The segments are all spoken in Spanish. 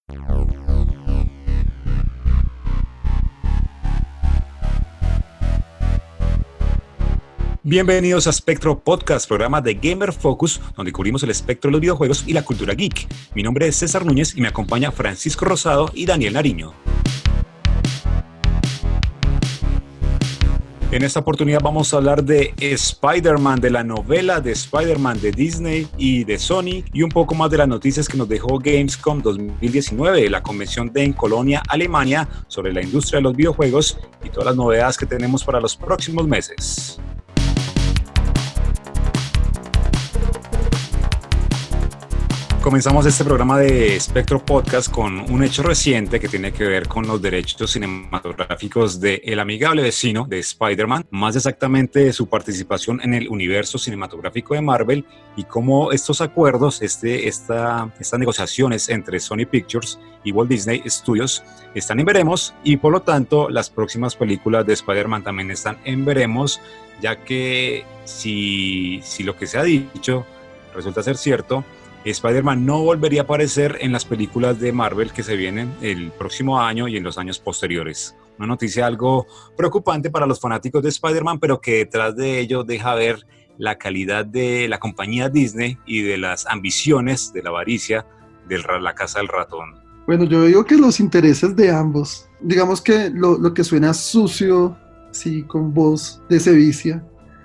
Bienvenidos a Spectro Podcast, programa de Gamer Focus, donde cubrimos el espectro de los videojuegos y la cultura geek. Mi nombre es César Núñez y me acompaña Francisco Rosado y Daniel Nariño. En esta oportunidad vamos a hablar de Spider-Man, de la novela de Spider-Man de Disney y de Sony, y un poco más de las noticias que nos dejó Gamescom 2019, la convención en Colonia, Alemania, sobre la industria de los videojuegos y todas las novedades que tenemos para los próximos meses. Comenzamos este programa de Spectro Podcast con un hecho reciente que tiene que ver con los derechos cinematográficos de El amigable vecino de Spider-Man, más exactamente su participación en el universo cinematográfico de Marvel y cómo estos acuerdos, estas negociaciones entre Sony Pictures y Walt Disney Studios están en veremos, y por lo tanto las próximas películas de Spider-Man también están en veremos, ya que si lo que se ha dicho resulta ser cierto, Spider-Man no volvería a aparecer en las películas de Marvel que se vienen el próximo año y en los años posteriores. Una noticia algo preocupante para los fanáticos de Spider-Man, pero que detrás de ello deja ver la calidad de la compañía Disney y de las ambiciones, de la avaricia de la casa del ratón. Bueno, yo digo que los intereses de ambos, digamos que lo que suena sucio, sí, con voz de sevicia,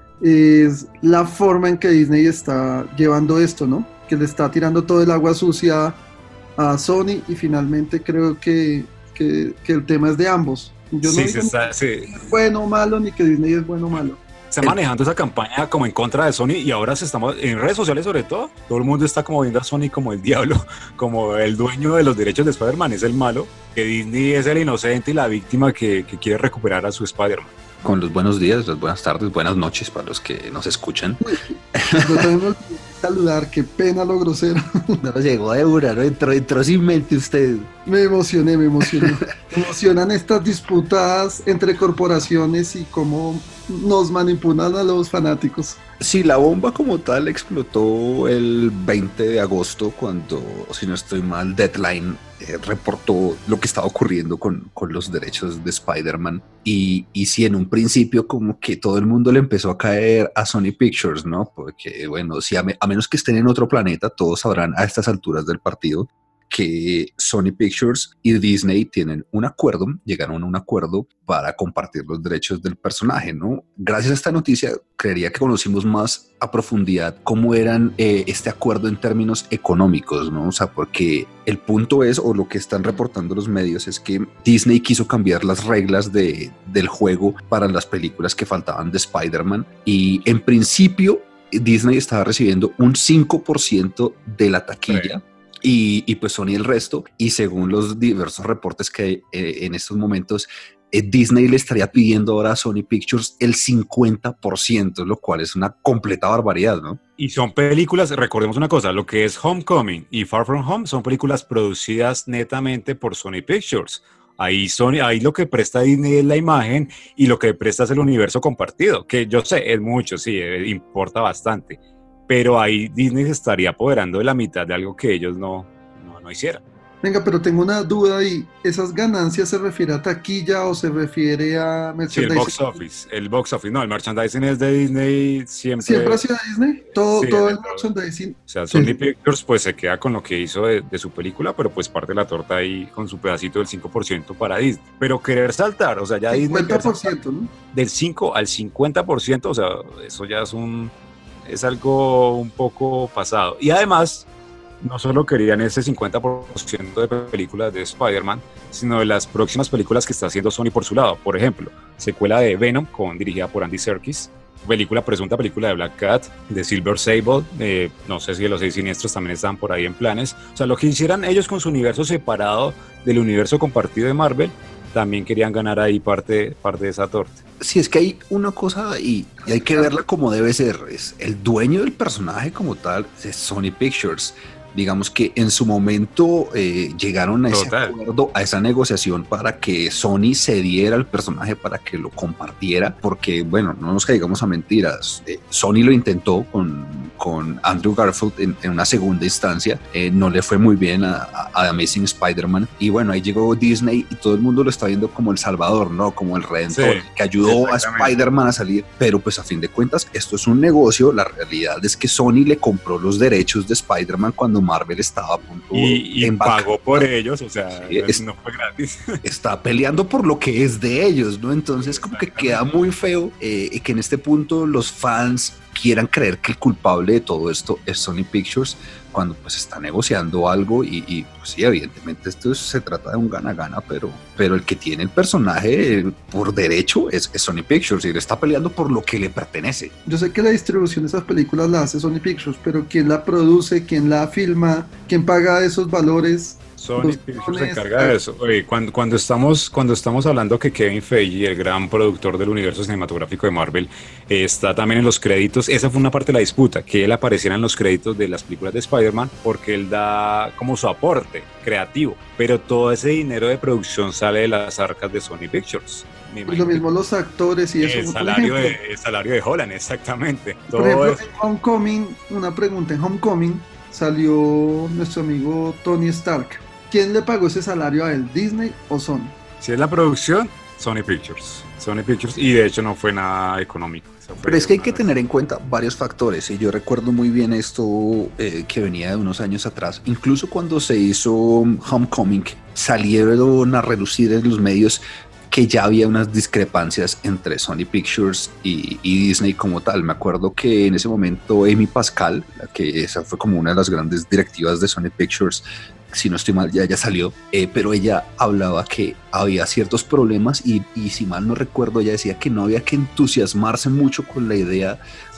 es la forma en que Disney está llevando esto, ¿no? Que le está tirando todo el agua sucia a Sony, y finalmente creo que el tema es de ambos. Yo no digo que es bueno o malo, ni que Disney es bueno o malo. Está manejando esa campaña como en contra de Sony, y ahora en redes sociales sobre todo el mundo está como viendo a Sony como el diablo, como el dueño de los derechos de Spider-Man es el malo, que Disney es el inocente y la víctima que quiere recuperar a su Spider-Man. Con los buenos días, las buenas tardes, buenas noches para los que nos escuchan. Yo también saludar, qué pena lo grosero. No llegó a Eura, ¿no? Entró sin mente usted. Me emocioné. Me emocionan estas disputas entre corporaciones y cómo nos manipulan a los fanáticos. Sí, la bomba como tal explotó el 20 de agosto cuando, si no estoy mal, Deadline reportó lo que estaba ocurriendo con los derechos de Spider-Man, y sí, en un principio como que todo el mundo le empezó a caer a Sony Pictures, ¿no? Porque bueno, si a menos que estén en otro planeta, todos sabrán a estas alturas del partido que Sony Pictures y Disney llegaron a un acuerdo para compartir los derechos del personaje, ¿no? Gracias a esta noticia, creería que conocimos más a profundidad cómo eran este acuerdo en términos económicos, ¿no? O sea, porque el punto es, o lo que están reportando los medios, es que Disney quiso cambiar las reglas del juego para las películas que faltaban de Spider-Man, y en principio Disney estaba recibiendo un 5% de la taquilla. Sí. Y pues Sony el resto, y según los diversos reportes que hay en estos momentos, Disney le estaría pidiendo ahora a Sony Pictures el 50%, lo cual es una completa barbaridad, ¿no? Y son películas, recordemos una cosa, lo que es Homecoming y Far From Home son películas producidas netamente por Sony Pictures. Ahí lo que presta Disney es la imagen, y lo que presta es el universo compartido, que yo sé, es mucho, sí, importa bastante. Pero ahí Disney se estaría apoderando de la mitad de algo que ellos no hicieran. Venga, pero tengo una duda, ¿y esas ganancias se refiere a taquilla o se refiere a merchandising? Sí, el box office, no, el merchandising es de Disney siempre. ¿Siempre ha sido Disney? Todo el merchandising. O sea, Sony Pictures pues se queda con lo que hizo de su película, pero pues parte de la torta ahí con su pedacito del 5% para Disney. Pero querer saltar, o sea, ya 50%, Disney, ¿no? Del 5 al 50%, o sea, eso ya es algo un poco pasado. Y además, no solo querían ese 50% de películas de Spider-Man, sino de las próximas películas que está haciendo Sony por su lado. Por ejemplo, secuela de Venom, dirigida por Andy Serkis, presunta película de Black Cat, de Silver Sable, no sé si de los 6 Siniestros también están por ahí en planes. O sea, lo que hicieran ellos con su universo separado del universo compartido de Marvel, también querían ganar ahí parte de esa torta. Sí, es que hay una cosa y hay que verla como debe ser. Es el dueño del personaje como tal es Sony Pictures. digamos que en su momento llegaron a ese Total. acuerdo, a esa negociación para que Sony cediera el personaje para que lo compartiera, porque bueno, no nos caigamos a mentiras, Sony lo intentó con Andrew Garfield en una segunda instancia, no le fue muy bien a Amazing Spider-Man, y bueno, ahí llegó Disney y todo el mundo lo está viendo como el salvador, ¿no? Como el redentor, Sí, que ayudó a Spider-Man a salir, pero pues a fin de cuentas esto es un negocio. La realidad es que Sony le compró los derechos de Spider-Man cuando Marvel estaba a punto Y de pagó por ellos, o sea, Sí, no fue gratis. está peleando por lo que es de ellos, ¿no? Entonces como que queda muy feo que en este punto los fans quieran creer que el culpable de todo esto es Sony Pictures, cuando pues está negociando algo y pues sí, evidentemente esto se trata de un gana-gana, pero el que tiene el personaje por derecho es Sony Pictures y le está peleando por lo que le pertenece. Yo sé que la distribución de esas películas la hace Sony Pictures, pero ¿quién la produce? ¿Quién la filma? ¿Quién paga esos valores? Sony Pictures se encarga de eso. Oye, cuando estamos hablando que Kevin Feige, el gran productor del universo cinematográfico de Marvel, está también en los créditos, esa fue una parte de la disputa, que él apareciera en los créditos de las películas de Spider-Man porque él da como su aporte creativo, pero todo ese dinero de producción sale de las arcas de Sony Pictures. Pues lo mismo los actores y eso. El salario de Holland, exactamente. Por ejemplo, en Homecoming, una pregunta, en Homecoming salió nuestro amigo Tony Stark. ¿Quién le pagó ese salario a él, Disney o Sony? Si es la producción, Sony Pictures, y de hecho no fue nada económico. Pero es que hay que tener en cuenta varios factores, y yo recuerdo muy bien esto que venía de unos años atrás. Incluso cuando se hizo Homecoming, salieron a relucir en los medios que ya había unas discrepancias entre Sony Pictures y Disney como tal. Me acuerdo que en ese momento Amy Pascal, que esa fue como una de las grandes directivas de Sony Pictures, si no estoy mal, ya salió, pero ella hablaba que había ciertos problemas y si mal no recuerdo, ella decía que no había que entusiasmarse mucho con la idea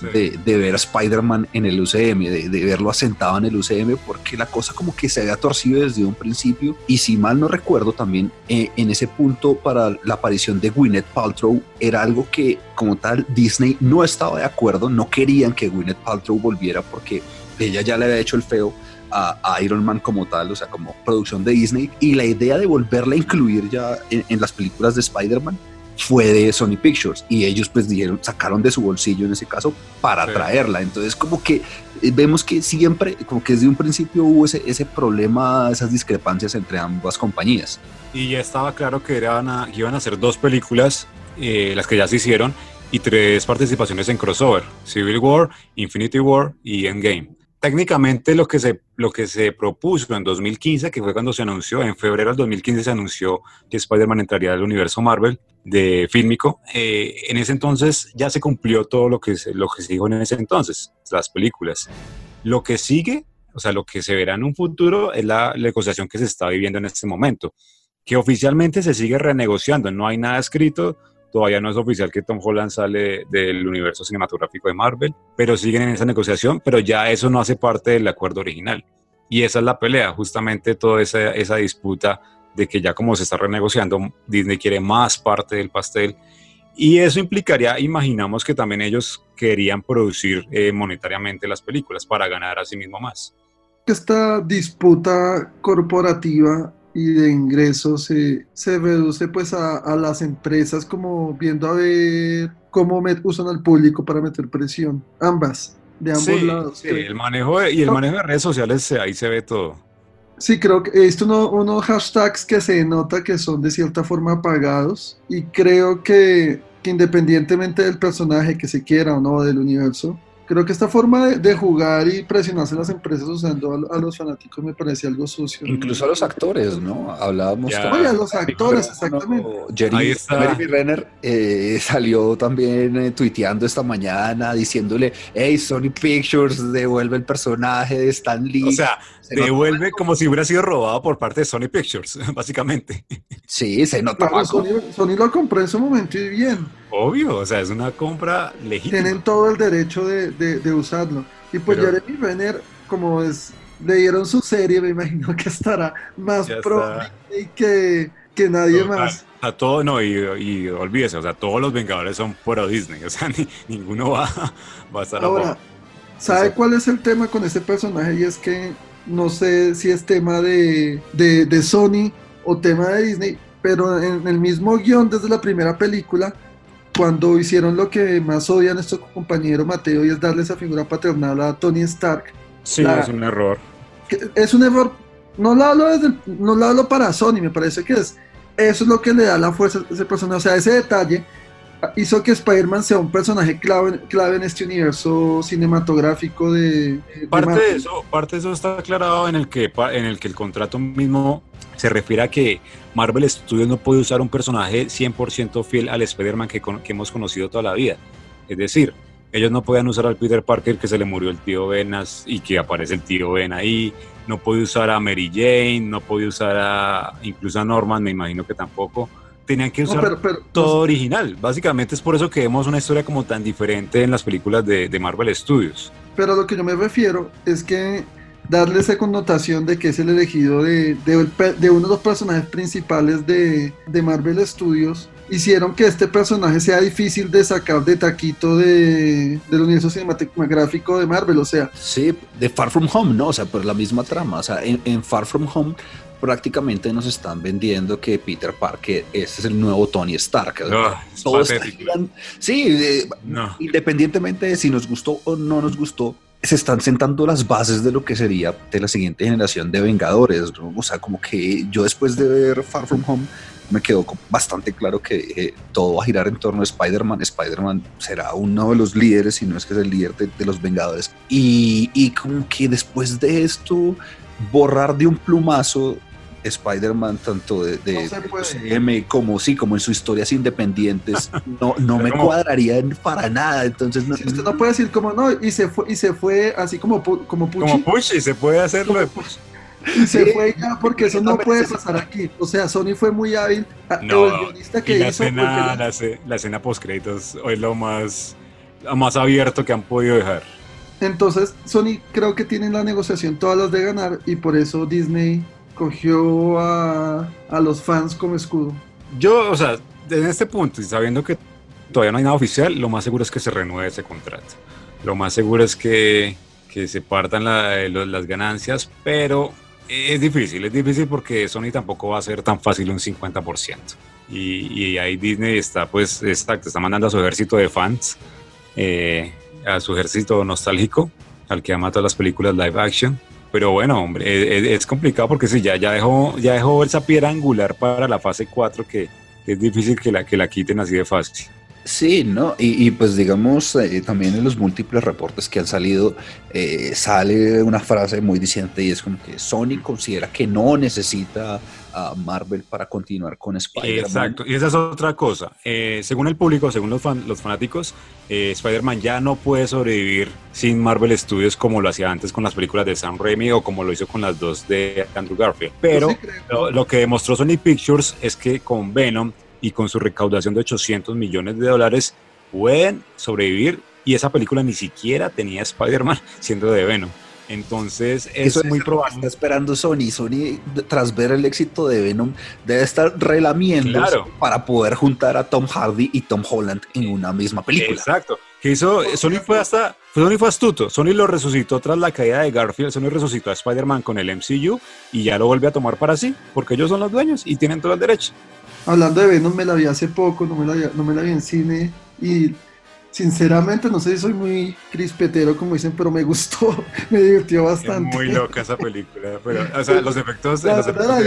de ver a Spider-Man en el UCM, de verlo asentado en el UCM, porque la cosa como que se había torcido desde un principio. Y si mal no recuerdo también, en ese punto para la aparición de Gwyneth Paltrow era algo que como tal Disney no estaba de acuerdo, no querían que Gwyneth Paltrow volviera porque ella ya le había hecho el feo a Iron Man como tal, o sea, como producción de Disney, y la idea de volverla a incluir ya en las películas de Spider-Man fue de Sony Pictures, y ellos pues sacaron de su bolsillo en ese caso para traerla. Entonces como que vemos que siempre, como que desde un principio hubo ese problema, esas discrepancias entre ambas compañías. Y ya estaba claro que iban a hacer 2 películas, las que ya se hicieron, y 3 participaciones en crossover: Civil War, Infinity War y Endgame. Técnicamente lo que se propuso en 2015, que fue cuando se anunció, en febrero del 2015 se anunció que Spider-Man entraría al universo Marvel de fílmico. En ese entonces ya se cumplió todo lo que se dijo en ese entonces, las películas. Lo que sigue, o sea, lo que se verá en un futuro es la negociación que se está viviendo en este momento, que oficialmente se sigue renegociando, no hay nada escrito. Todavía no es oficial que Tom Holland sale del universo cinematográfico de Marvel, pero siguen en esa negociación, pero ya eso no hace parte del acuerdo original. Y esa es la pelea, justamente toda esa disputa de que ya como se está renegociando, Disney quiere más parte del pastel. Y eso implicaría, imaginamos que también ellos querían producir monetariamente las películas para ganar a sí mismo más. Esta disputa corporativa y de ingresos se reduce pues a las empresas como viendo a ver cómo usan al público para meter presión, de ambos lados. Sí, el manejo de redes sociales, ahí se ve todo. Sí, creo que he visto unos hashtags que se nota que son de cierta forma pagados, y creo que independientemente del personaje que se quiera o no del universo, creo que esta forma de jugar y presionarse las empresas usando a los fanáticos me parece algo sucio. Incluso a los actores, ¿no? Hablábamos Oye, a los actores, exactamente. Jeremy Renner salió también tuiteando esta mañana diciéndole: hey, Sony Pictures, devuelve el personaje de Stan Lee. O sea, devuelve como si hubiera sido robado por parte de Sony Pictures, básicamente. Sí, se nota. Claro, Sony lo compró en su momento y bien. Obvio, o sea, es una compra legítima. Tienen todo el derecho de usarlo. Y pues Jeremy Renner, como le dieron su serie, me imagino que estará más pro que nadie más. A todo, no, y olvídese, o sea, todos los Vengadores son pro Disney, o sea, ninguno va a estar ahora. ¿Sabe cuál es el tema con este personaje? Y es que no sé si es tema de Sony o tema de Disney, pero en el mismo guión desde la primera película, cuando hicieron lo que más odia a nuestro compañero Mateo, y es darle esa figura paternal a Tony Stark. Sí, es un error. Es un error, no lo hablo para Sony, me parece que eso es lo que le da la fuerza a ese personaje, o sea, ese detalle hizo que Spider-Man sea un personaje clave en este universo cinematográfico de parte de eso está aclarado en el que el contrato mismo se refiere a que Marvel Studios no puede usar un personaje 100% fiel al Spider-Man que hemos conocido toda la vida. Es decir, ellos no podían usar al Peter Parker que se le murió el tío Ben y que aparece el tío Ben ahí, no puede usar a Mary Jane, no puede usar incluso a Norman, me imagino que tampoco. Tenían que usar todo original. Básicamente es por eso que vemos una historia como tan diferente en las películas de Marvel Studios. Pero a lo que yo me refiero es que darle esa connotación de que es el elegido de uno de los personajes principales de Marvel Studios, hicieron que este personaje sea difícil de sacar de taquito del universo cinematográfico de Marvel, o sea. Sí, de Far From Home, ¿no? O sea, por la misma trama. O sea, en Far From Home prácticamente nos están vendiendo que Peter Parker es el nuevo Tony Stark. Todos independientemente de si nos gustó o no nos gustó, se están sentando las bases de lo que sería de la siguiente generación de Vengadores, ¿no? O sea, como que yo después de ver Far From Home me quedó bastante claro que todo va a girar en torno a Spider-Man. Spider-Man será uno de los líderes, si no es que es el líder de los Vengadores. Y como que después de esto, borrar de un plumazo Spider-Man tanto de CM como en sus historias independientes no me cuadraría para nada. Entonces usted no puede decir como no y se fue así como Pucci. Como Pucci, se puede hacerlo de Pucci. Y se fue ya, porque eso no puede pasar aquí. O sea, Sony fue muy hábil. El guionista que hizo la escena post créditos es lo más abierto que han podido dejar. Entonces Sony creo que tiene la negociación todas las de ganar, y por eso Disney cogió a los fans como escudo. Yo, o sea, en este punto, y sabiendo que todavía no hay nada oficial, lo más seguro es que se renueve ese contrato. Lo más seguro es que se partan las ganancias, pero es difícil porque Sony tampoco va a ser tan fácil un 50%. Y ahí Disney está mandando a su ejército de fans, a su ejército nostálgico, al que ama todas las películas live action. Pero bueno, hombre, es complicado porque sí, ya dejó esa piedra angular para la fase 4 que es difícil que la quiten así de fácil. Sí, ¿no? Y pues digamos, también en los múltiples reportes que han salido, sale una frase muy diciente, y es como que Sony considera que no necesita a Marvel para continuar con Spider-Man. Exacto, y esa es otra cosa. Según el público, según los fanáticos, Spider-Man ya no puede sobrevivir sin Marvel Studios como lo hacía antes con las películas de Sam Raimi o como lo hizo con las dos de Andrew Garfield. Pero sí lo que demostró Sony Pictures es que con Venom y con su recaudación de $800 millones pueden sobrevivir, y esa película ni siquiera tenía Spider-Man siendo de Venom. Entonces es muy probable. Está esperando Sony, tras ver el éxito de Venom, debe estar relamiendo para poder juntar a Tom Hardy y Tom Holland en una misma película. Exacto. Que hizo, Sony fue astuto. Sony lo resucitó tras la caída de Garfield. Sony resucitó a Spider-Man con el MCU y ya lo vuelve a tomar para sí, porque ellos son los dueños y tienen todo el derecho. Hablando de Venom, me la vi hace poco, no me la vi en cine, y sinceramente no sé si soy muy crispetero como dicen, pero me gustó, me divirtió bastante. Es muy loca esa película, pero o sea, los efectos de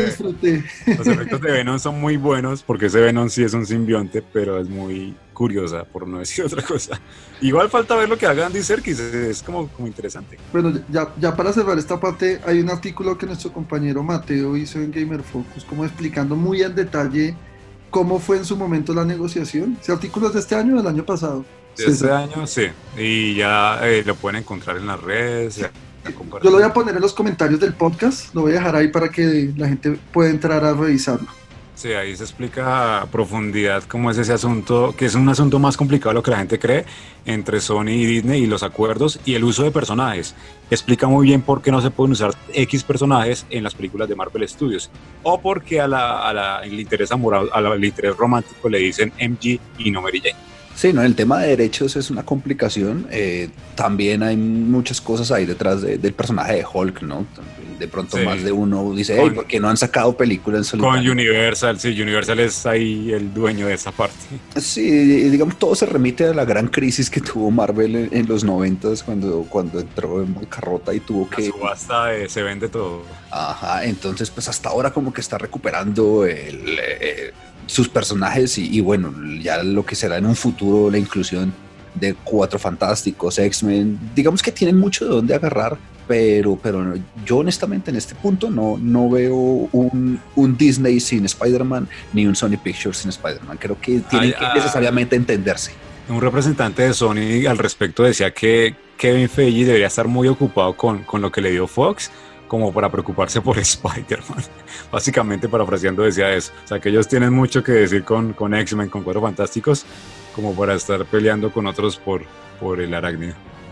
Venom son muy buenos, porque ese Venom sí es un simbionte, pero es muy curiosa, por no decir otra cosa. Igual falta ver lo que haga Andy Serkis, es como interesante. Bueno, ya para cerrar esta parte, hay un artículo que nuestro compañero Mateo hizo en Gamer Focus, como explicando muy en detalle cómo fue en su momento la negociación. ¿Ese artículo es de este año o del año pasado? De este año, sí. Y ya lo pueden encontrar en las redes. Yo lo voy a poner en los comentarios del podcast, lo voy a dejar ahí para que la gente pueda entrar a revisarlo. Sí, ahí se explica a profundidad cómo es ese asunto, que es un asunto más complicado de lo que la gente cree, entre Sony y Disney, y los acuerdos y el uso de personajes. Explica muy bien por qué no se pueden usar X personajes en las películas de Marvel Studios, o porque el interés amoroso, al interés romántico le dicen MG y no Mary Jane. Sí, no, el tema de derechos es una complicación. También hay muchas cosas ahí detrás del personaje de Hulk, ¿no? De pronto Sí. más de uno dice, hey, ¿por qué no han sacado películas en solitario? Con Universal, sí, Universal es ahí el dueño de esa parte. Sí, digamos, todo se remite a la gran crisis que tuvo Marvel en los 90s cuando entró en bancarrota y tuvo La que... subasta se vende todo. Ajá, entonces pues hasta ahora como que está recuperando sus personajes y bueno, ya lo que será en un futuro la inclusión de Cuatro Fantásticos, X-Men, digamos que tienen mucho de dónde agarrar, pero yo honestamente en este punto no veo un Disney sin Spider-Man ni un Sony Pictures sin Spider-Man. Creo que tienen que necesariamente entenderse. Un representante de Sony al respecto decía que Kevin Feige debería estar muy ocupado con lo que le dio Fox como para preocuparse por Spider-Man. Básicamente, parafraseando, decía eso. O sea, que ellos tienen mucho que decir con X-Men, con Cuatro Fantásticos, como para estar peleando con otros por el arácnido.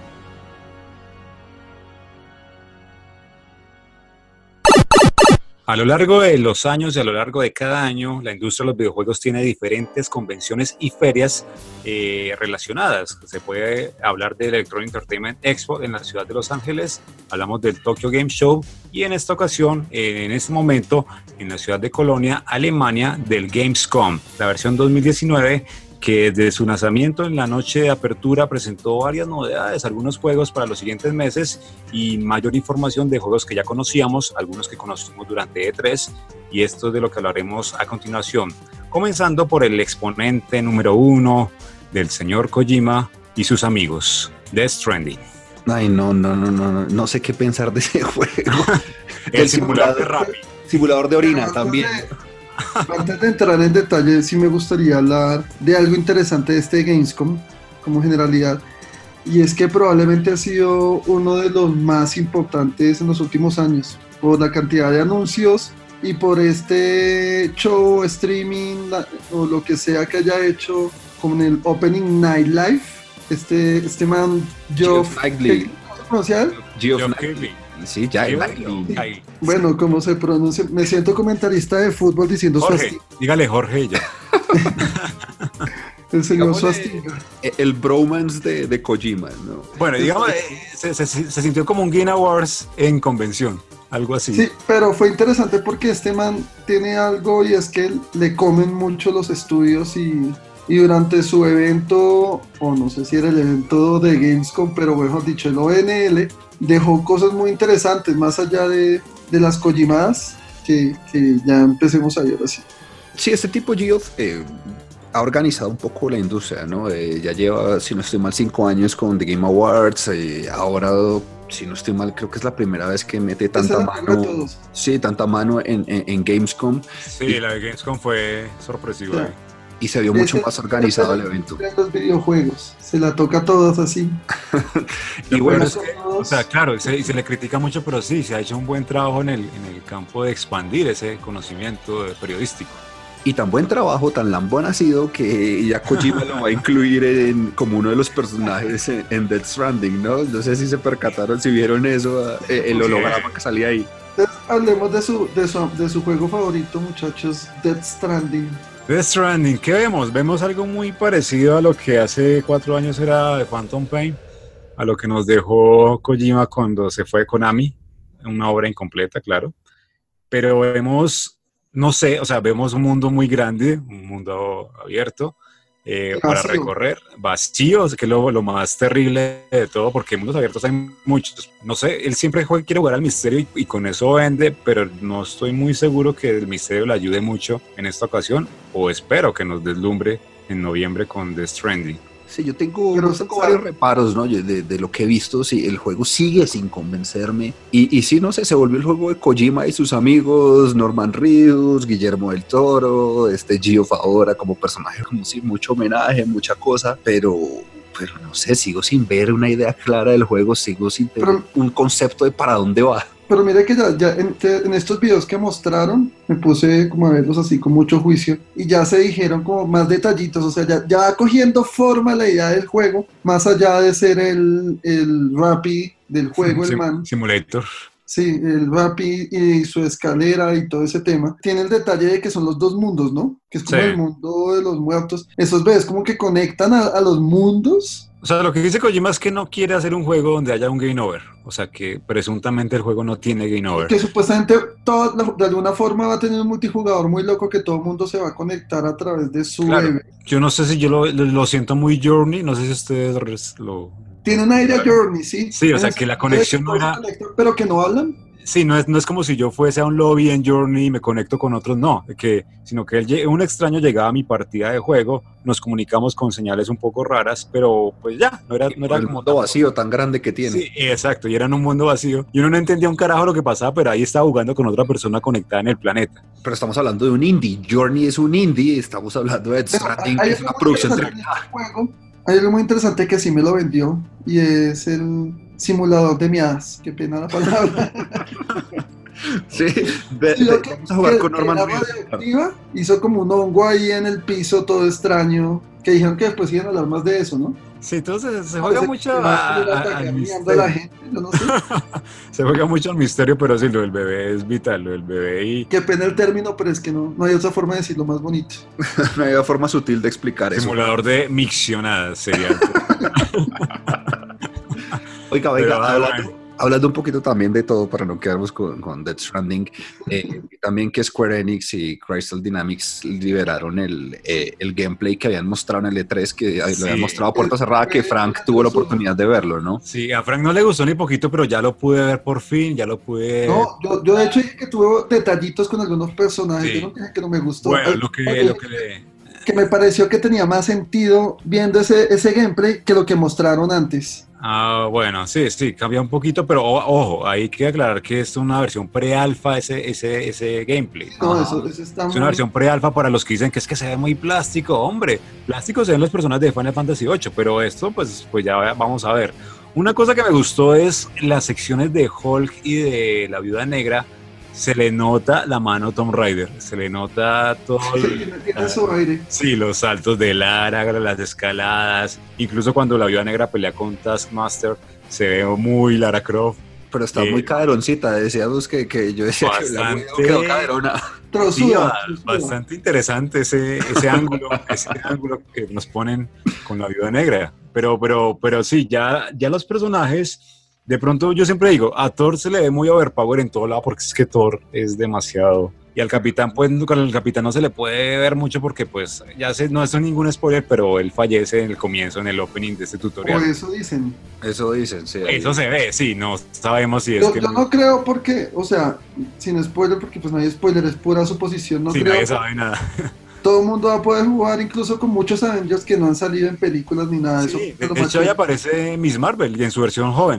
A lo largo de los años y a lo largo de cada año, la industria de los videojuegos tiene diferentes convenciones y ferias relacionadas. Se puede hablar del Electronic Entertainment Expo en la ciudad de Los Ángeles, hablamos del Tokyo Game Show y en esta ocasión, en este momento, en la ciudad de Colonia, Alemania, del Gamescom, la versión 2019, que desde su lanzamiento en la noche de apertura presentó varias novedades, algunos juegos para los siguientes meses y mayor información de juegos que ya conocíamos, algunos que conocimos durante E3, y esto es de lo que hablaremos a continuación, comenzando por el exponente número 1 del señor Kojima y sus amigos, Death Stranding. Ay, no sé qué pensar de ese juego. El simulador de Rappi. Simulador de orina también. Antes de entrar en detalle, sí me gustaría hablar de algo interesante de este Gamescom, como generalidad, y es que probablemente ha sido uno de los más importantes en los últimos años, por la cantidad de anuncios y por este show, streaming, o lo que sea que haya hecho con el Opening Night Live, este man, Geoff Keighley. ¿cómo se pronuncia él? Geoff Keighley. Sí, ya. Bueno, como se pronuncia, me siento comentarista de fútbol diciendo Jorge, Swastika. dígale Jorge y ya. El señor Swastika. El bromance de Kojima, ¿no? Bueno, digamos, se sintió como un Game Awards en convención, algo así. Sí, pero fue interesante porque este man tiene algo y es que le comen mucho los estudios y durante su evento, o no sé si era el evento de Gamescom, pero mejor dicho, el ONL, dejó cosas muy interesantes, más allá de las Kojimadas, que ya empecemos a ver así. Sí, este tipo Geoff ha organizado un poco la industria, ¿no? Ya lleva, si no estoy mal, 5 años con The Game Awards, ahora, si no estoy mal, creo que es la primera vez que mete tanta mano. Sí, tanta mano en Gamescom. Sí, la de Gamescom fue sorpresiva. Yeah. Y se vio mucho más organizado el evento. Los videojuegos, se la toca a todos así. Y bueno, es que, o sea, claro, se le critica mucho, pero sí, se ha hecho un buen trabajo en el campo de expandir ese conocimiento periodístico. Y tan buen trabajo, tan lambón ha sido que ya Kojima lo va a incluir como uno de los personajes en Death Stranding, ¿no? No sé si se percataron, si vieron eso, el holograma que salía ahí. Entonces, hablemos de su juego favorito, muchachos, Death Stranding. Death Stranding, ¿qué vemos? Vemos algo muy parecido a lo que hace 4 años era de Phantom Pain, a lo que nos dejó Kojima cuando se fue de Konami, una obra incompleta, claro, pero vemos, no sé, o sea, vemos un mundo muy grande, un mundo abierto, para recorrer, vacío, que es lo más terrible de todo, porque en mundos abiertos hay muchos, no sé, él siempre quiere jugar al misterio y con eso vende, pero no estoy muy seguro que el misterio le ayude mucho en esta ocasión, o espero que nos deslumbre en noviembre con The Stranding. Sí, yo tengo varios reparos, ¿no? De lo que he visto, sí, el juego sigue sin convencerme. Y sí, no sé, se volvió el juego de Kojima y sus amigos, Norman Reedus, Guillermo del Toro, Geoff ahora como personaje, como sí, mucho homenaje, mucha cosa, pero no sé, sigo sin ver una idea clara del juego, sigo sin tener un concepto de para dónde va. Pero mira que ya en estos videos que mostraron, me puse como a verlos así con mucho juicio y ya se dijeron como más detallitos, o sea, ya va cogiendo forma la idea del juego, más allá de ser el Rappi del juego, el man. Simulator. Sí, el rap y su escalera y todo ese tema. Tiene el detalle de que son los dos mundos, ¿no? Que es Sí. como el mundo de los muertos. Esos bebés como que conectan a los mundos. O sea, lo que dice Kojima es que no quiere hacer un juego donde haya un game over. O sea, que presuntamente el juego no tiene game Y over. que supuestamente de alguna forma va a tener un multijugador muy loco que todo el mundo se va a conectar a través de su Claro. bebé. Yo no sé si yo lo siento muy Journey, no sé si ustedes lo... Tiene un aire a Journey, ¿sí? Sí, o sea, En que la el sentido de conexión no todos se era... conectan, pero que no hablan. Sí, no es como si yo fuese a un lobby en Journey y me conecto con otros, no, sino que un extraño llegaba a mi partida de juego, nos comunicamos con señales un poco raras, pero pues ya, no era el como mundo vacío tan grande que tiene. Sí, exacto, y era en un mundo vacío. Y uno no entendía un carajo lo que pasaba, pero ahí estaba jugando con otra persona conectada en el planeta. Pero estamos hablando de un indie. Journey es un indie. Estamos hablando de Death Pero Stranding, hay que es algo una muy producción interesante terminada. en este juego. Hay algo muy interesante que sí me lo vendió y es el simulador de miadas. Qué pena la palabra. Sí, Sí, yo que- vamos a jugar que- con que Norman la Reedus. radioactiva hizo como un hongo ahí en el piso todo extraño. Que dijeron que después iban a hablar más de eso, ¿no? Sí, entonces se juega Parece mucho que va a ir a al atacar mirando a misterio. la gente, yo no sé. Se juega mucho al misterio, pero sí, lo del bebé es vital, lo del bebé y Qué pena el término, pero es que no hay otra forma de decirlo más bonito. No hay forma sutil de explicar eso. simulador de miccionadas sería. Oiga, Pero, hablando un poquito también de todo para no quedarnos con Death Stranding, y también que Square Enix y Crystal Dynamics liberaron el gameplay que habían mostrado en el E3, que Sí. lo habían mostrado a puerta cerrada, que Frank tuvo la oportunidad de verlo, ¿no? Sí, a Frank no le gustó ni poquito, pero ya lo pude ver por fin, ya lo pude... No, yo de hecho dije que tuve detallitos con algunos personajes, Sí. yo no dije que no me gustó. Bueno, Hay- lo que que me pareció que tenía más sentido viendo ese gameplay que lo que mostraron antes. Ah, bueno, sí, cambia un poquito, pero ojo, hay que aclarar que es una versión pre-alfa ese gameplay. No, Ajá. eso está Es una versión pre-alfa para los que dicen que es que se ve muy plástico, hombre. Plástico se ven los personajes de Final Fantasy VIII, pero esto pues ya vamos a ver. Una cosa que me gustó es las secciones de Hulk y de la Viuda Negra. Se le nota la mano Tomb Raider, se le nota todo. Tiene su aire. Sí, los saltos de Lara, las escaladas, incluso cuando la Viuda Negra pelea con Taskmaster, se ve muy Lara Croft. Pero está muy caderoncita, decíamos que yo decía que la Bastante. quedó caderona. Sí, Trozuda. bastante interesante ese ángulo que nos ponen con la Viuda Negra. Pero sí, ya los personajes, de pronto yo siempre digo, a Thor se le ve muy overpower en todo lado porque es que Thor es demasiado. Y al capitán, pues con el capitán no se le puede ver mucho porque pues no es ningún spoiler, pero él fallece en el comienzo, en el opening de este O tutorial. eso dicen. Eso dicen, sí. Eso se ve, sí, no sabemos si es Yo, que... yo no creo porque, o sea, sin spoiler, porque pues no hay spoiler, es pura suposición. No sí, creo nadie que sabe nada. todo el mundo va a poder jugar, incluso con muchos Avengers que no han salido en películas ni nada de eso. Sí, Pero de hecho ahí aparece Miss Marvel y en su versión joven,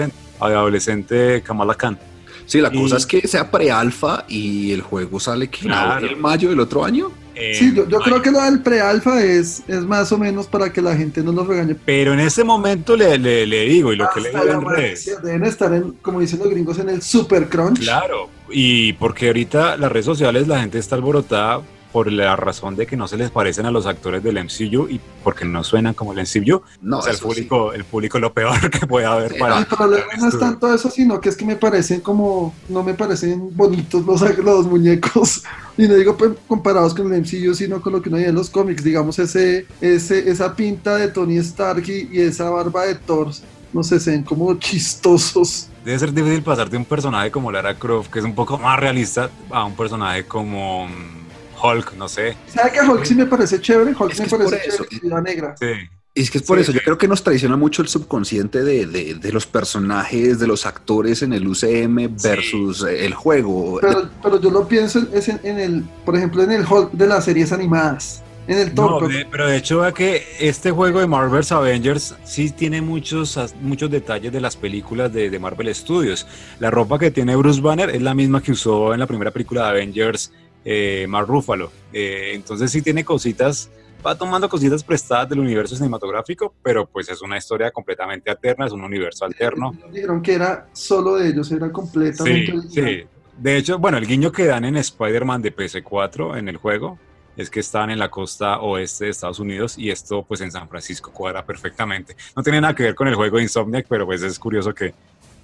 adolescente Kamala Khan. Sí, la cosa es que sea pre-alfa y el juego sale que Claro. en mayo del otro año. Sí, yo creo que lo del pre-alfa es más o menos para que la gente no nos regañe. Pero en ese momento le digo, y lo que le Hasta digo la en redes, amanecida, deben estar como dicen los gringos, en el super crunch. claro, y porque ahorita las redes sociales la gente está alborotada por la razón de que no se les parecen a los actores del MCU y porque no suenan como el MCU. No, O sea, el eso sí. público es lo peor que puede haber Sí, para... El problema no es tanto eso, sino que es que me parecen no me parecen bonitos los muñecos. Y no digo pues, comparados con el MCU, sino con lo que uno veía en los cómics. Digamos, esa pinta de Tony Stark y esa barba de Thor, no sé, se ven como chistosos. Debe ser difícil pasar de un personaje como Lara Croft, que es un poco más realista, a un personaje como Hulk, no sé. ¿Sabe que Hulk sí me parece chévere? Hulk Es me que es por parece eso. chévere, Viuda Negra. Sí. Y es que es por Sí, eso, sí. yo creo que nos traiciona mucho el subconsciente de los personajes, de los actores en el UCM versus el juego. Pero yo lo pienso en el, por ejemplo, en el Hulk de las series animadas. En el Thor. No, pero de hecho vea que este juego de Marvel's Avengers sí tiene muchos detalles de las películas de Marvel Studios. La ropa que tiene Bruce Banner es la misma que usó en la primera película de Avengers, Mark Ruffalo. Entonces sí tiene cositas, va tomando cositas prestadas del universo cinematográfico, pero pues es una historia completamente alterna, es un universo alterno. Dijeron que era solo de ellos, era completamente Sí, sí. De hecho, bueno, el guiño que dan en Spider-Man de PS4 en el juego es que están en la costa oeste de Estados Unidos y esto pues en San Francisco cuadra perfectamente. No tiene nada que ver con el juego de Insomniac, pero pues es curioso que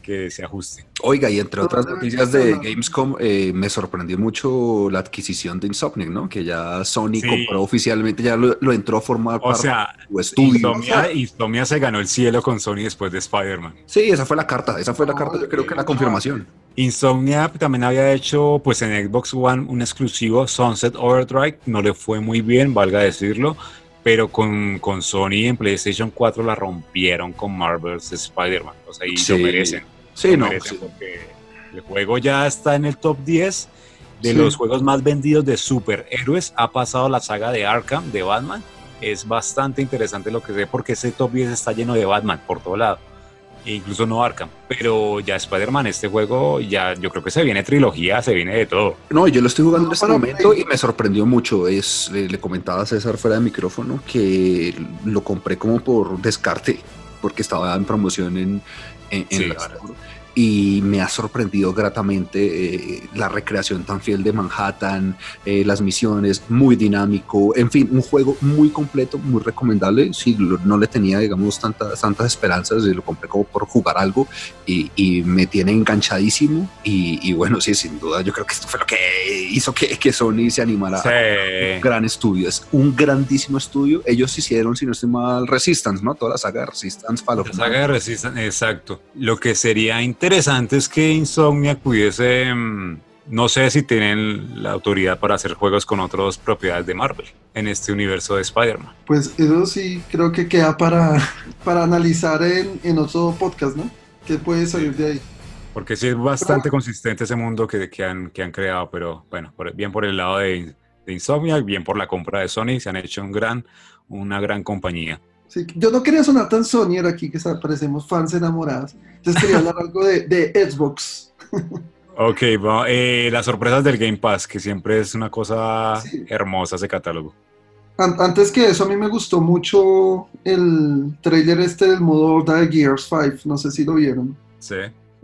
que se ajuste. Oiga, y entre otras noticias de Gamescom, me sorprendió mucho la adquisición de Insomniac, ¿no? Que ya Sony compró oficialmente, ya lo entró a formar parte de su estudio. Insomnia se ganó el cielo con Sony después de Spider-Man. Sí, esa fue la carta, yo creo que la confirmación. Insomnia también había hecho, pues en Xbox One, un exclusivo, Sunset Overdrive, no le fue muy bien, valga decirlo, pero con Sony en PlayStation 4 la rompieron con Marvel's Spider-Man, o sea, y lo merecen. Sí, porque el juego ya está en el top 10 de los juegos más vendidos de superhéroes, ha pasado la saga de Arkham, de Batman, es bastante interesante lo que sé, porque ese top 10 está lleno de Batman por todo lado. Incluso no Arkham, pero ya Spider-Man, este juego, ya yo creo que se viene trilogía, se viene de todo. No, yo lo estoy jugando en este momento y me sorprendió mucho. Le comentaba a César fuera de micrófono que lo compré como por descarte, porque estaba en promoción en la Store. Y me ha sorprendido gratamente la recreación tan fiel de Manhattan, las misiones, muy dinámico, en fin, un juego muy completo, muy recomendable. Sí, no le tenía, digamos, tantas esperanzas, lo compré como por jugar algo y me tiene enganchadísimo y bueno, sí, sin duda, yo creo que esto fue lo que hizo que Sony se animara a un gran estudio. Es un grandísimo estudio. Ellos hicieron, si no estoy mal, Resistance, ¿no? Toda la saga de Resistance. La saga de Resistance, exacto. Lo que sería interesante es que Insomniac pudiese, no sé si tienen la autoridad para hacer juegos con otras propiedades de Marvel en este universo de Spider-Man. Pues eso sí creo que queda para analizar en otro podcast, ¿no? ¿Qué puede salir de ahí? Porque sí es bastante consistente ese mundo que han creado, pero bueno, bien por el lado de Insomniac, bien por la compra de Sony, se han hecho una gran compañía. Sí, yo no quería sonar tan Sonyer aquí, que parecemos fans enamorados. Entonces quería hablar algo de Xbox. Ok, bueno, las sorpresas del Game Pass, que siempre es una cosa hermosa ese catálogo. Antes que eso, a mí me gustó mucho el trailer del modo horda de Gears 5, no sé si lo vieron. Sí.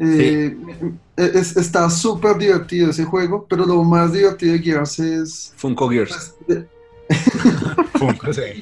Está súper divertido ese juego, pero lo más divertido de Gears es... Funko Gears. Funko, sí.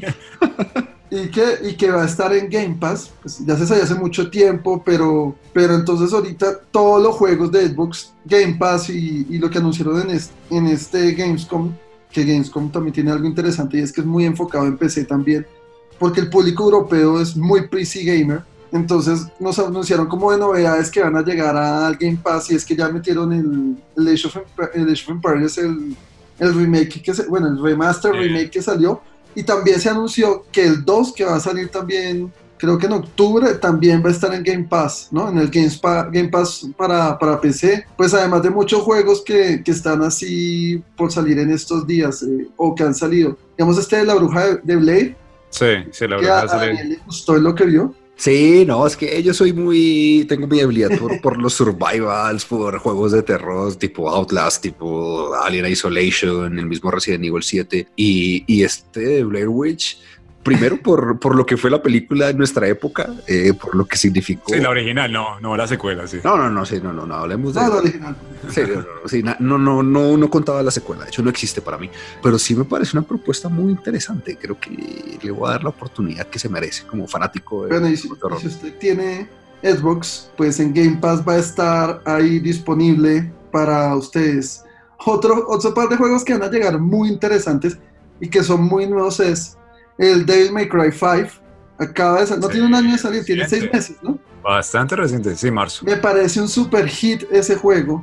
Y que va a estar en Game Pass, pues ya se sabía hace mucho tiempo, pero entonces ahorita todos los juegos de Xbox, Game Pass y lo que anunciaron en este Gamescom, que Gamescom también tiene algo interesante y es que es muy enfocado en PC también, porque el público europeo es muy PC gamer, entonces nos anunciaron como de novedades que van a llegar al Game Pass y es que ya metieron el Age of Empires, el remake, el remaster remake que salió. Y también se anunció que el 2, que va a salir también, creo que en octubre, también va a estar en Game Pass, ¿no? En el Game Pass para PC. Pues además de muchos juegos que están así por salir en estos días, o que han salido. Digamos, de la bruja de Blade. Sí, la bruja de Blade. ¿A Daniel le gustó lo que vio? Sí, no, es que yo tengo mi habilidad por los survivals, por juegos de terror tipo Outlast, tipo Alien Isolation, el mismo Resident Evil 7 y este Blair Witch, primero por lo que fue la película en nuestra época, por lo que significó. Sí, la original, no la secuela, sí. No, hablemos de... No, la original. Sí, no contaba la secuela, de hecho no existe para mí, pero sí me parece una propuesta muy interesante, creo que le voy a dar la oportunidad que se merece como fanático de... Bueno, y si usted tiene Xbox, pues en Game Pass va a estar ahí disponible para ustedes. Otro par de juegos que van a llegar muy interesantes y que son muy nuevos es el Devil May Cry 5. Acaba de salir, no tiene un año de salir, tiene 6 meses, ¿no? Bastante reciente, sí, marzo. Me parece un super hit ese juego.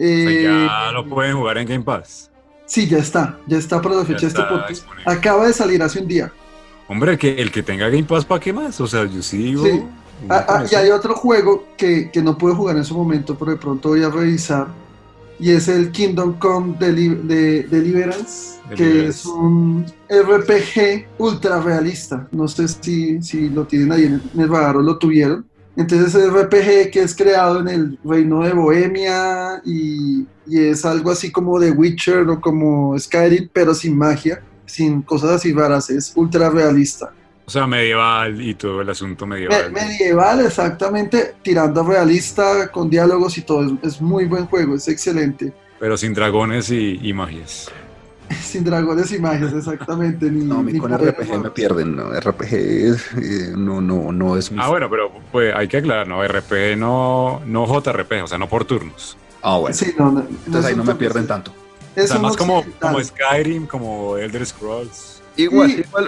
Ya lo pueden jugar en Game Pass. Sí, ya está para la fecha de este podcast. Acaba de salir hace un día. Hombre, el que tenga Game Pass, ¿para qué más? O sea, yo sí digo... Sí. Y hay otro juego que no pude jugar en su momento, pero de pronto voy a revisar. Y es el Kingdom Come Deliverance, que es un RPG ultra realista. No sé si lo tienen ahí en el radar o lo tuvieron. Entonces es RPG que es creado en el reino de Bohemia y es algo así como The Witcher o como Skyrim, pero sin magia, sin cosas así raras, es ultra realista. O sea, medieval y todo el asunto medieval. Medieval, exactamente, tirando a realista, con diálogos y todo. Es muy buen juego, es excelente. Pero sin dragones y magias. Sin dragones y magias, exactamente. No, a mí ni con poder RPG me humanos. pierden, ¿no? RPG no es mi... Bueno, pero pues hay que aclarar, no, RPG no JRPG, o sea, no por turnos. Ah, bueno. Sí, no, Entonces es ahí un no me turno, pierden sí. tanto. O Es sea, un más como occidental. Skyrim, como Elder Scrolls. Igual, Y- igual.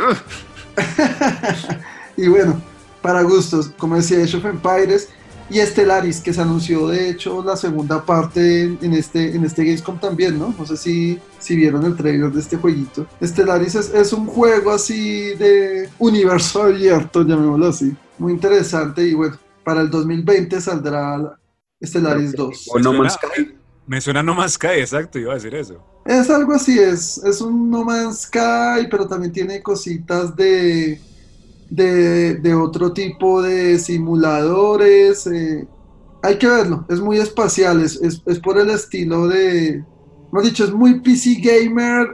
Y bueno, para gustos, como decía Age of Empires y Stellaris, que se anunció de hecho la segunda parte en este Gamescom también, ¿no? No sé si vieron el trailer de este jueguito. Stellaris es un juego así de universo abierto, llamémoslo así. Muy interesante y bueno, para el 2020 saldrá Stellaris 2. O No Man's Sky. Me suena No Man's Sky, exacto, iba a decir eso. Es algo así, es un No Man's Sky, pero también tiene cositas de otro tipo de simuladores. Hay que verlo, es muy espacial, es por el estilo de, hemos dicho, es muy PC gamer,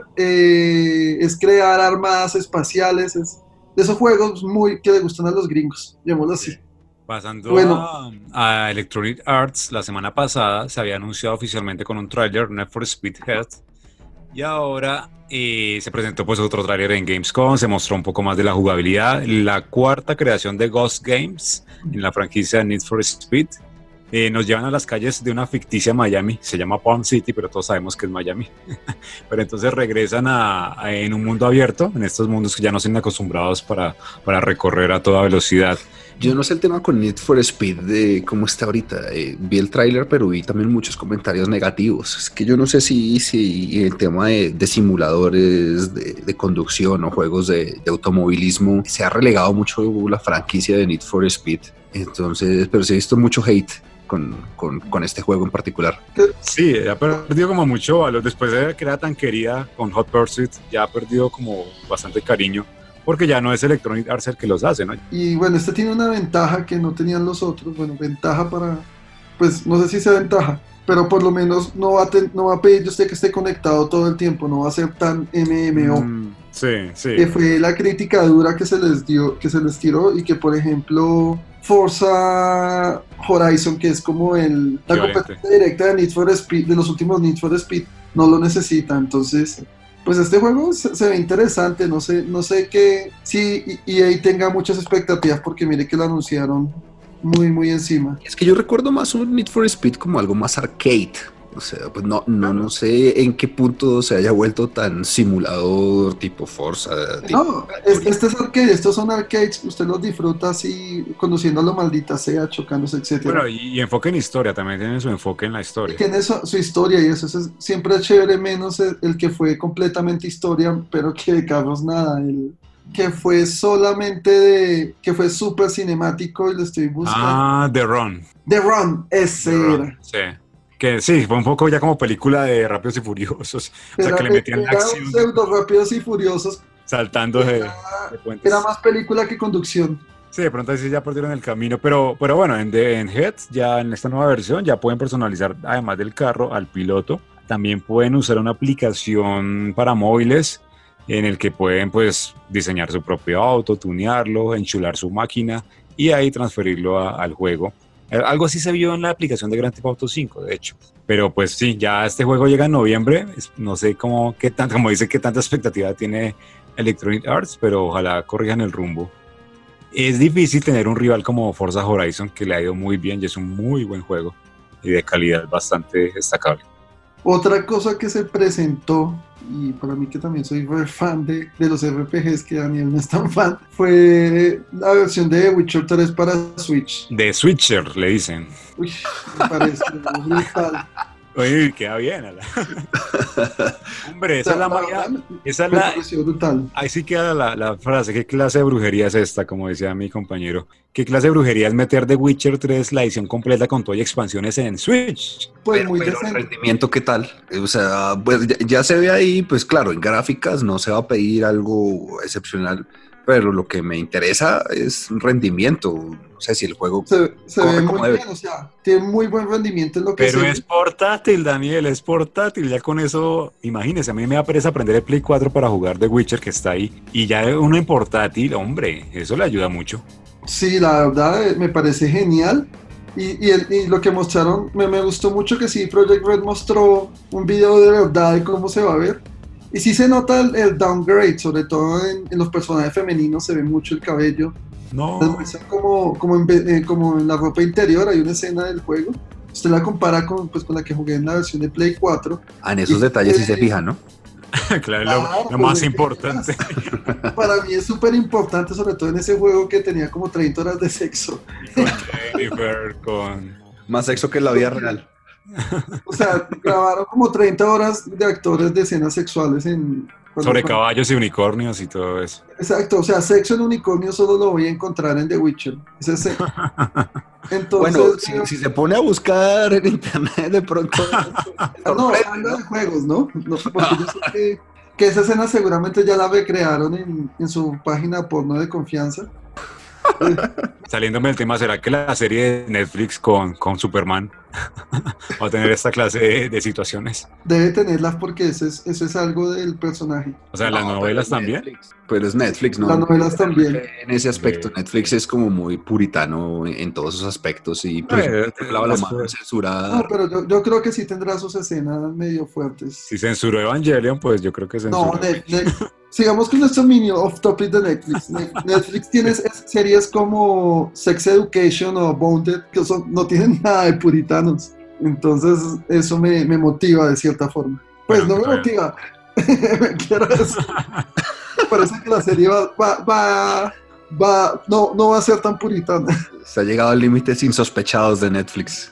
es crear armadas espaciales, es de esos juegos muy que le gustan a los gringos, llamémoslo así. Pasando Bueno, a Electronic Arts, la semana pasada se había anunciado oficialmente con un tráiler Need for Speed Head y ahora se presentó pues otro tráiler en Gamescom, se mostró un poco más de la jugabilidad, la cuarta creación de Ghost Games en la franquicia Need for Speed. Nos llevan a las calles de una ficticia Miami, se llama Palm City, pero todos sabemos que es Miami. Pero entonces regresan en un mundo abierto, en estos mundos que ya no están acostumbrados para recorrer a toda velocidad. Yo no sé el tema con Need for Speed de cómo está ahorita. Vi el tráiler, pero vi también muchos comentarios negativos. Es que yo no sé si el tema de simuladores de conducción o juegos de automovilismo se ha relegado mucho la franquicia de Need for Speed. Entonces, pero se ha visto mucho hate con este juego en particular. Sí, ha perdido como mucho valor. Después de que era tan querida con Hot Pursuit, ya ha perdido como bastante cariño, porque ya no es Electronic Arts el que los hace, ¿no? y bueno, este tiene una ventaja que no tenían los otros, bueno, ventaja para, pues no sé si sea ventaja, pero por lo menos no va a pedir de usted que esté conectado todo el tiempo, no va a ser tan MMO. Sí, sí. Que fue la crítica dura que se les tiró y que por ejemplo Forza Horizon, que es como la Equivalente. competencia directa de Need for Speed, de los últimos Need for Speed, no lo necesita. Entonces, pues este juego se ve interesante, no sé si EA tenga muchas expectativas porque mire que lo anunciaron muy encima. Es que yo recuerdo más un Need for Speed como algo más arcade. O sea, pues no sé en qué punto se haya vuelto tan simulador tipo Forza. No, este es arcade, estos son arcades, usted los disfruta así, conduciendo a lo maldita sea, chocándose, etcétera. Bueno, y enfoque en historia, también tiene su enfoque en la historia. Tiene su historia y eso siempre es chévere, menos el que fue completamente historia, pero que de carros nada, el que fue que fue súper cinemático y lo estoy buscando. Ah, The Run. The Run, ese The Run, era. sí. Que sí, fue un poco ya como película de Rápidos y Furiosos. O sea, que le metían la Era acción un pseudo Rápidos y Furiosos, saltando de puentes. era más película que conducción. Sí, de pronto ahí sí ya perdieron el camino, pero bueno, en Head, ya en esta nueva versión, ya pueden personalizar, además del carro, al piloto. También pueden usar una aplicación para móviles en el que pueden pues diseñar su propio auto, tunearlo, enchular su máquina y ahí transferirlo al juego. Algo así se vio en la aplicación de Grand Theft Auto 5, de hecho. Pero pues sí, ya este juego llega en noviembre. No sé como dice, qué tanta expectativa tiene Electronic Arts, pero ojalá corrijan el rumbo. Es difícil tener un rival como Forza Horizon, que le ha ido muy bien y es un muy buen juego y de calidad bastante destacable. Otra cosa que se presentó, y para mí que también soy re fan de los RPGs, que Daniel no es tan fan, fue la versión de Witcher 3 para Switch. The Switcher, le dicen. Uy, me parece brutal. Oye, queda bien. Hombre, esa es la magia. Esa es Me la. pareció brutal. Ahí sí queda la frase. ¿Qué clase de brujería es esta? Como decía mi compañero. ¿Qué clase de brujería es meter The Witcher 3 la edición completa con todo y expansiones en Switch? Pues muy pero el decente. rendimiento, ¿qué tal? O sea, pues ya se ve ahí, pues claro, en gráficas no se va a pedir algo excepcional, pero lo que me interesa es rendimiento. O sea, si el juego Se ve como muy debe. bien, o sea, tiene muy buen rendimiento en lo que Pero se es portátil, Daniel, es portátil. Ya con eso, imagínese, a mí me da pereza aprender el Play 4 para jugar The Witcher que está ahí. Y ya uno en portátil, hombre, eso le ayuda mucho. Sí, la verdad me parece genial. Y lo que mostraron, me gustó mucho que sí, Project Red mostró un video de verdad de cómo se va a ver. Y sí se nota el downgrade, sobre todo en los personajes femeninos se ve mucho el cabello. No. Las muestran como en la ropa interior, hay una escena del juego. Usted la compara con la que jugué en la versión de Play 4. En esos detalles sí se fija, ¿no? Claro, lo Pues, más importante. Para mí es súper importante, sobre todo en ese juego que tenía como 30 horas de sexo. Con Jennifer, con... Más sexo que en la vida real. O sea, grabaron como 30 horas de actores de escenas sexuales sobre caballos y unicornios y todo eso. Exacto, o sea, sexo en unicornio solo lo voy a encontrar en The Witcher. Entonces, bueno, si se pone a buscar en internet de pronto... no, habla de juegos, ¿no? Porque yo sé que esa escena seguramente ya la recrearon en su página porno de confianza. Saliéndome del tema, ¿será que la serie de Netflix con Superman va a tener esta clase de situaciones? Debe tenerlas porque eso es algo del personaje. O sea, las novelas también. Pero es Netflix, ¿no? Las novelas también. En ese aspecto, Netflix es como muy puritano en todos esos aspectos y pues lava la mano censurada. No, pero yo creo que sí tendrá sus escenas medio fuertes. Si censuró Evangelion, pues yo creo que censuró. No, sigamos con nuestro mini off topic de Netflix. Netflix tiene series como Sex Education o Bounded que no tienen nada de puritanos. Entonces eso me motiva de cierta forma. Pues bueno, no me motiva. Me quiero decir. Parece que la serie no va a ser tan puritana. Se ha llegado a límites insospechados de Netflix.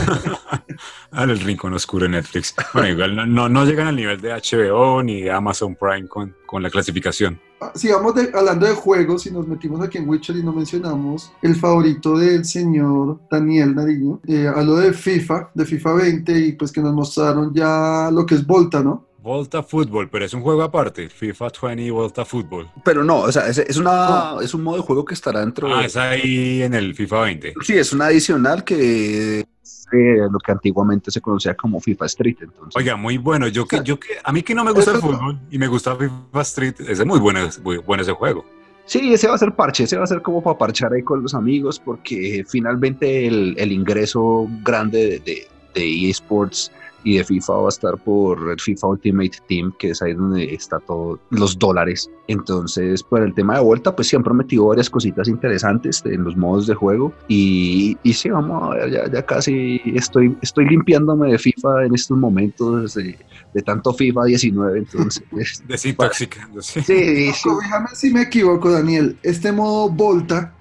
El rincón oscuro de Netflix. Bueno, igual no llegan al nivel de HBO ni de Amazon Prime con la clasificación. Sigamos hablando de juegos y nos metimos aquí en Witcher y no mencionamos el favorito del señor Daniel Nariño. Habló de FIFA 20 y pues que nos mostraron ya lo que es Volta, ¿no? Volta Football, pero es un juego aparte, FIFA 20 Volta Football. Pero no, o sea, es un modo de juego que estará dentro es ahí en el FIFA 20. Sí, es una adicional que lo que antiguamente se conocía como FIFA Street. Entonces. Oiga, muy bueno. A mí que no me gusta el fútbol y me gusta FIFA Street, es muy bueno ese juego. Sí, ese va a ser parche, ese va a ser como para parchar ahí con los amigos, porque finalmente el ingreso grande de eSports y de FIFA va a estar por el FIFA Ultimate Team, que es ahí donde está todos los dólares. Entonces, por el tema de Volta, pues siempre han metido varias cositas interesantes en los modos de juego y sí, vamos a ver, ya casi estoy limpiándome de FIFA en estos momentos de tanto FIFA 19, entonces... Desintoxicando, sí. Sí. Corríjame si me equivoco, Daniel, este modo Volta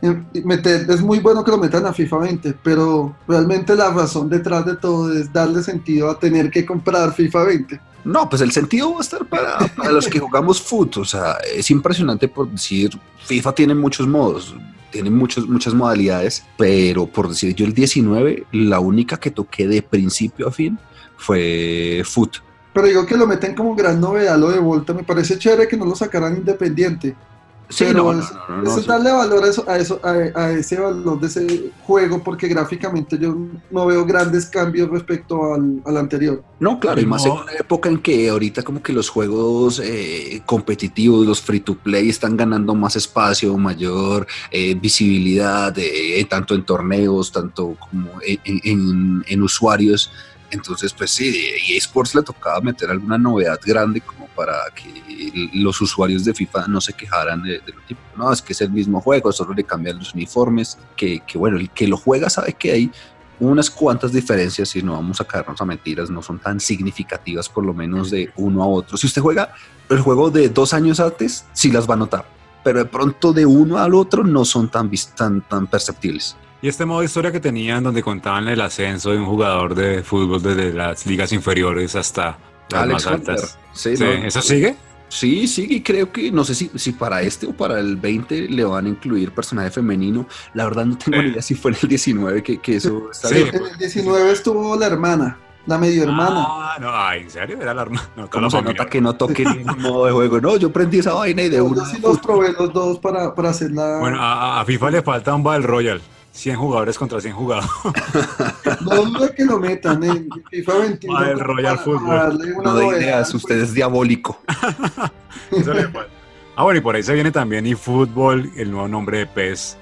es muy bueno que lo metan a FIFA 20, pero realmente la razón detrás de todo es darle sentido a tener que comprar FIFA 20. No, pues el sentido va a estar para los que jugamos fútbol. O sea, es impresionante por decir, FIFA tiene muchos modos, tiene muchas modalidades, pero por decir yo el 19, la única que toqué de principio a fin fue fútbol. Pero digo que lo meten como gran novedad lo de Volta, me parece chévere que no lo sacaran independiente. Sí, pero no, es darle valor a ese valor de ese juego, porque gráficamente yo no veo grandes cambios respecto al anterior. No, claro, y más en una época en que ahorita como que los juegos competitivos, los free to play están ganando más espacio, mayor visibilidad, tanto en torneos, tanto como en usuarios. Entonces, pues sí, a eSports le tocaba meter alguna novedad grande como para que los usuarios de FIFA no se quejaran de lo tipo. No, es que es el mismo juego, solo le cambian los uniformes, que bueno, el que lo juega sabe que hay unas cuantas diferencias y no vamos a caernos a mentiras, no son tan significativas por lo menos de uno a otro. Si usted juega el juego de 2 años antes, sí las va a notar, pero de pronto de uno al otro no son tan perceptibles. Y este modo de historia que tenían donde contaban el ascenso de un jugador de fútbol desde las ligas inferiores hasta las Alex más altas. Sí, ¿Eso sigue? Sí, y creo que no sé si para este o para el 20 le van a incluir personaje femenino. La verdad no tengo ni idea si fue en el 19 que eso está bien. En el 19 estuvo la hermana, la medio hermana. ¿En serio? Era la hermana. ¿Cómo se nota que no toque ningún modo de juego? No, yo prendí esa vaina y de una. Yo sí los probé los dos para hacer la... Bueno, a FIFA le falta un Battle Royale. 100 jugadores contra 100 jugadores. No dudo que lo metan en FIFA 21. El Royal Fútbol. No de ideas, usted es diabólico. Eso le falta. Bueno, y por ahí se viene también eFootball, el nuevo nombre de PES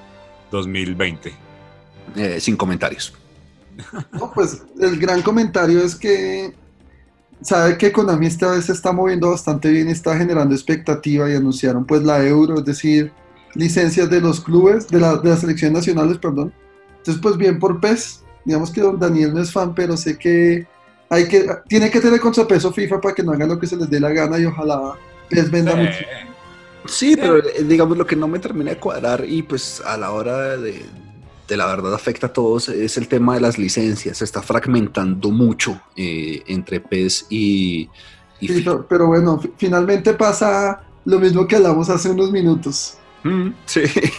2020. Sin comentarios. No, pues el gran comentario es que sabe que Konami esta vez se está moviendo bastante bien y está generando expectativa y anunciaron pues la Euro, es decir, licencias de los clubes, de las selecciones nacionales, perdón. Entonces pues bien por PES, digamos que don Daniel no es fan, pero sé que tiene que tener contrapeso FIFA para que no hagan lo que se les dé la gana y ojalá PES venda mucho. Sí, pero digamos lo que no me termina de cuadrar y pues a la hora de la verdad afecta a todos es el tema de las licencias. Se está fragmentando mucho entre PES y FIFA. Pero bueno, finalmente pasa lo mismo que hablamos hace unos minutos. Sí.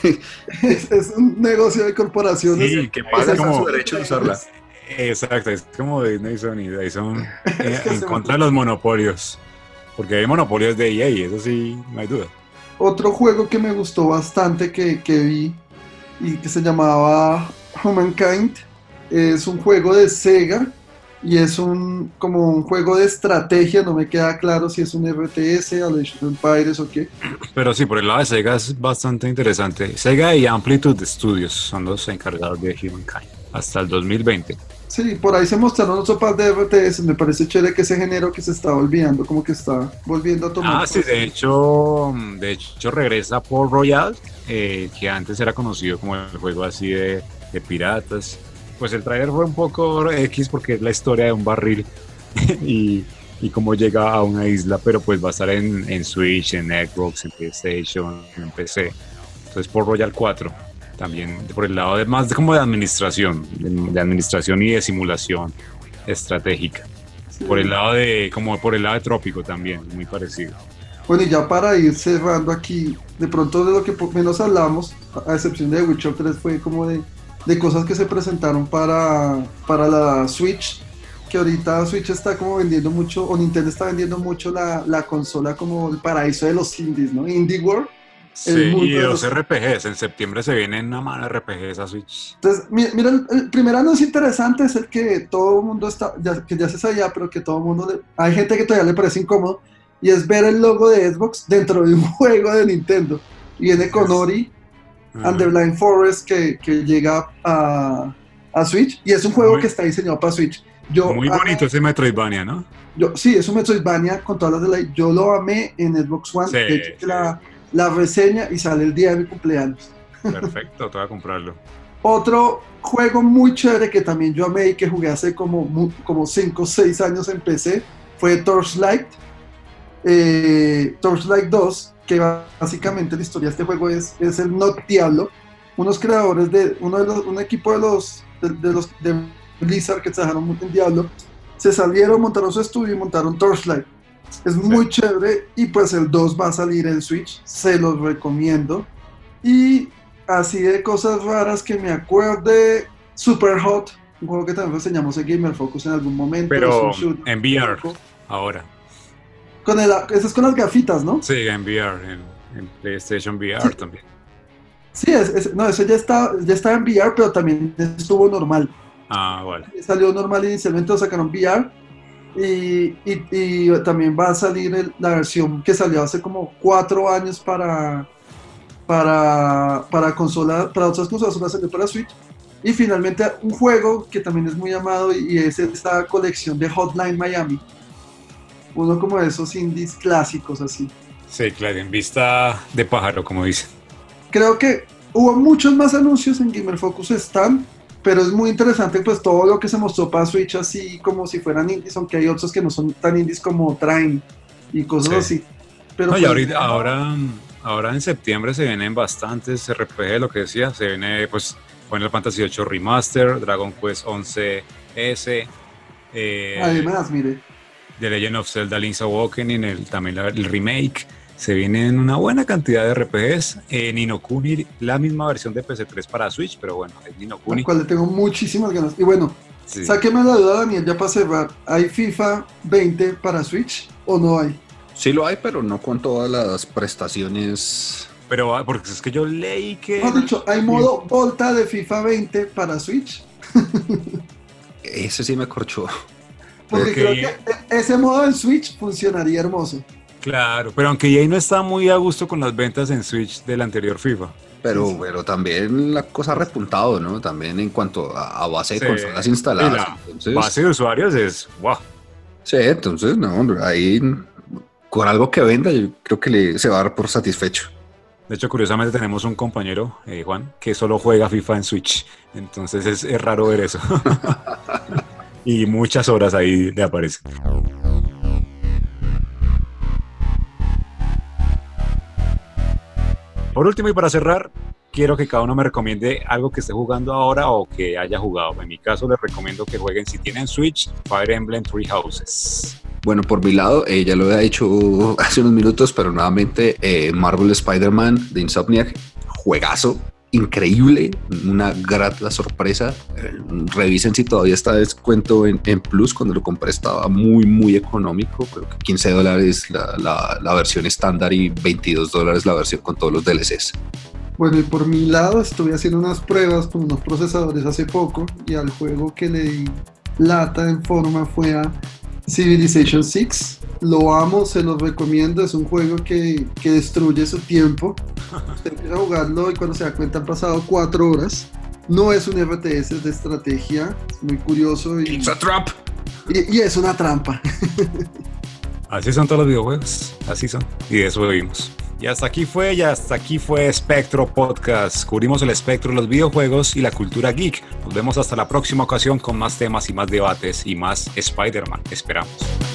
Es un negocio de corporaciones. Sí, que pagan como su derecho de usarla. Exacto, es como Disney y Sony. Ahí son en contra de los monopolios. Porque hay monopolios de EA, eso sí, no hay duda. Otro juego que me gustó bastante que vi y que se llamaba Humankind es un juego de Sega y es como un juego de estrategia, no me queda claro si es un RTS, Age of Empires o qué. Pero sí, por el lado de Sega es bastante interesante. Sega y Amplitude Studios son los encargados de Humankind hasta el 2020. Sí, por ahí se mostraron otro par de RTS, me parece chévere que ese género que se está olvidando, como que está volviendo a tomar. Ah, sí, de hecho regresa Port Royal, que antes era conocido como el juego así de piratas. Pues el trailer fue un poco X porque es la historia de un barril y cómo llega a una isla, pero pues va a estar en Switch, en Xbox, en PlayStation, en PC. Entonces Port Royal 4. También por el lado más como de administración, de administración y de simulación estratégica. Sí. Por el lado de Trópico también, muy parecido. Bueno, y ya para ir cerrando aquí, de pronto de lo que menos hablamos, a excepción de Witcher 3, fue como de cosas que se presentaron para la Switch, que ahorita Switch está como vendiendo mucho, o Nintendo está vendiendo mucho la consola como el paraíso de los indies, ¿no? Indie World. Sí, y los RPGs, en septiembre se vienen una mano de RPGs a Switch. Entonces, mira, el primer anuncio interesante es el que todo el mundo que ya se sabía, pero que todo el mundo, hay gente que todavía le parece incómodo, y es ver el logo de Xbox dentro de un juego de Nintendo. Y viene con Ori, and the Blind Forest, que llega a Switch, y es un juego que está diseñado para Switch. Muy bonito ese Metroidvania, ¿no? Sí, es un Metroidvania con todas las de la... Yo lo amé en Xbox One, de hecho la reseña y sale el día de mi cumpleaños. Perfecto, te voy a comprarlo. Otro juego muy chévere que también yo amé y que jugué hace como 5 o 6 años en PC fue Torchlight. Torchlight 2, que básicamente la historia de este juego es el Not Diablo, unos creadores de un equipo de Blizzard que trabajaron en Diablo, se salieron, montaron su estudio y montaron Torchlight. Es muy chévere y pues el 2 va a salir en Switch, se los recomiendo. Y así de cosas raras que me acuerde, Super Hot, un juego que también enseñamos en Gamer Focus en algún momento. Pero en VR, ahora. Eso es con las gafitas, ¿no? Sí, en VR, en PlayStation VR sí. También. Sí, no, eso ya está en VR, pero también estuvo normal. Ah, vale. Salió normal inicialmente, lo sacaron VR. Y también va a salir la versión que salió hace como 4 años para consola, para otras consolas, va a salir para Switch. Y finalmente un juego que también es muy amado y es esta colección de Hotline Miami. Uno como de esos indies clásicos así. Sí, claro, en vista de pájaro, como dicen. Creo que hubo muchos más anuncios en Gamer Focus Stand, pero es muy interesante pues todo lo que se mostró para Switch así como si fueran indies, aunque hay otros que no son tan indies como Train y cosas así. Pero no, y ahora en septiembre se vienen bastantes RPG, lo que decía, se viene pues Final Fantasy VIII Remaster, Dragon Quest 11S, además, mire, The Legend of Zelda Link's Awakening, también el remake. Se vienen una buena cantidad de RPGs. Ni no Kuni, la misma versión de PC3 para Switch, pero bueno, es Ni no Kuni. Al cual le tengo muchísimas ganas. Y bueno, sáqueme la duda, Daniel, ya para cerrar. ¿Hay FIFA 20 para Switch o no hay? Sí lo hay, pero no con todas las prestaciones. Pero porque es que yo leí que... Mejor dicho, ¿hay modo Volta de FIFA 20 para Switch? Ese sí me corchó. Porque creo que ese modo en Switch funcionaría hermoso. Claro, pero aunque EA no está muy a gusto con las ventas en Switch del anterior FIFA. Pero también la cosa ha repuntado, ¿no? También en cuanto a base de consolas instaladas. Entonces, base de usuarios es wow. Sí, entonces, no, ahí con algo que venda, yo creo que se va a dar por satisfecho. De hecho, curiosamente tenemos un compañero, Juan, que solo juega FIFA en Switch. Entonces es raro ver eso. Y muchas horas ahí le aparecen. Por último y para cerrar, quiero que cada uno me recomiende algo que esté jugando ahora o que haya jugado. En mi caso les recomiendo que jueguen, si tienen Switch, Fire Emblem Three Houses. Bueno, por mi lado, ya lo he hecho hace unos minutos, pero nuevamente Marvel Spider-Man de Insomniac, juegazo, increíble, una grata sorpresa. Revisen si todavía está de descuento en Plus. Cuando lo compré estaba muy económico, creo que $15 la versión estándar y $22 la versión con todos los DLCs. Bueno, y por mi lado estuve haciendo unas pruebas con unos procesadores hace poco y al juego que le di lata en forma fue a Civilization 6. Lo amo, se los recomiendo, es un juego que destruye su tiempo. Usted empieza a jugarlo y cuando se da cuenta han pasado 4 horas. No es un RTS, es de estrategia, es muy curioso y, It's a trap. y es una trampa. Así son todos los videojuegos, así son, y de eso vivimos. Y hasta aquí fue Espectro Podcast. Cubrimos el espectro de los videojuegos y la cultura geek. Nos vemos hasta la próxima ocasión con más temas y más debates y más Spider-Man. Esperamos.